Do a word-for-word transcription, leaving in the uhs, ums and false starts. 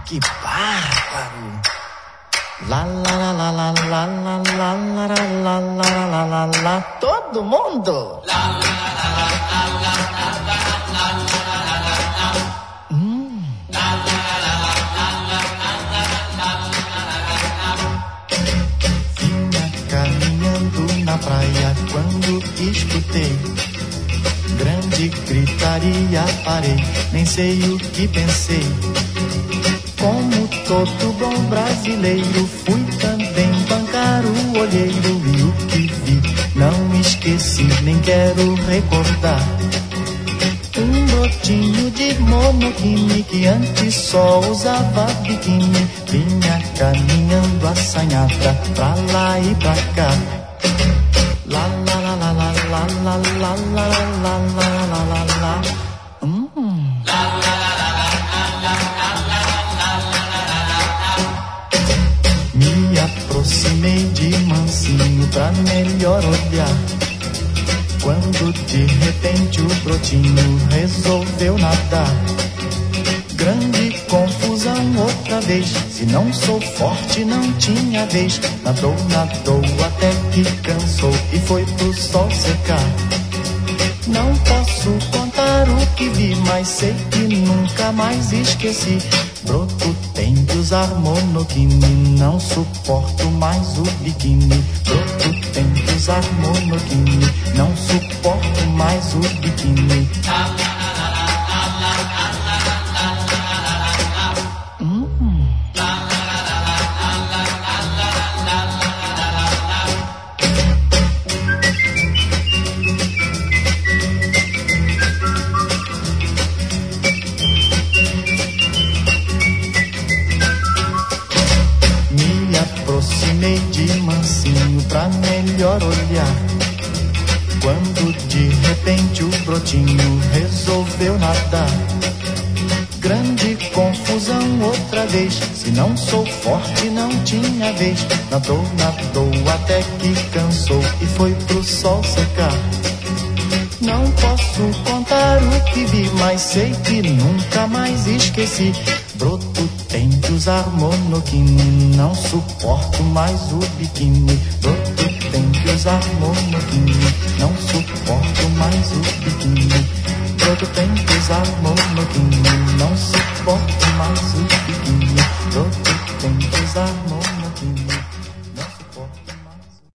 Que bárbaro! Lá, lá, lá, lá, lá, lá, lá, lá, lá, lá, lá, lá, lá, lá, todo mundo! Lá, lá, lá, lá, lá, lá, lá, lá, lá, lá, lá, lá. Hum. Lá, lá, lá, lá, lá, lá, lá, lá, lá, lá. Vinha caminhando na praia quando escutei grande gritaria, parei, nem sei o que pensei. Como todo bom brasileiro, fui também bancar o olheiro. E o que vi, não esqueci, nem quero recordar. Um brotinho de monoquine que antes só usava biquíni, vinha caminhando assanhada pra lá e pra cá. Lá, lá, lá, lá, lá, lá, lá, lá, lá, lá, lá, lá, lá, lá. Hum. Lá, lá, lá, lá, lá, lá, lá, lá, lá. Me aproximei de mansinho pra melhor olhar, quando de repente o brotinho resolveu nadar. Grande confusão outra vez, se não sou forte não tinha vez. Nadou, nadou até que cansou e foi pro sol secar. Não posso contar o que vi, mas sei que nunca mais esqueci. Broto tem que usar monoquine, não suporto mais o biquíni. Broto tem que usar monoquine, não suporto mais o biquíni. Aproximei de mansinho pra melhor olhar, quando de repente o brotinho resolveu nadar. Grande confusão outra vez, se não sou forte não tinha vez. Nadou, nadou até que cansou e foi pro sol secar. Não posso contar o que vi, mas sei que nunca mais esqueci. Broto tem que usar monoquine, não suporto mais o biquíni. Broto tem que usar monoquine, não suporto mais o biquíni. Broto tem que usar monoquine, não suporto mais o biquíni. Broto tem que usar monoquine.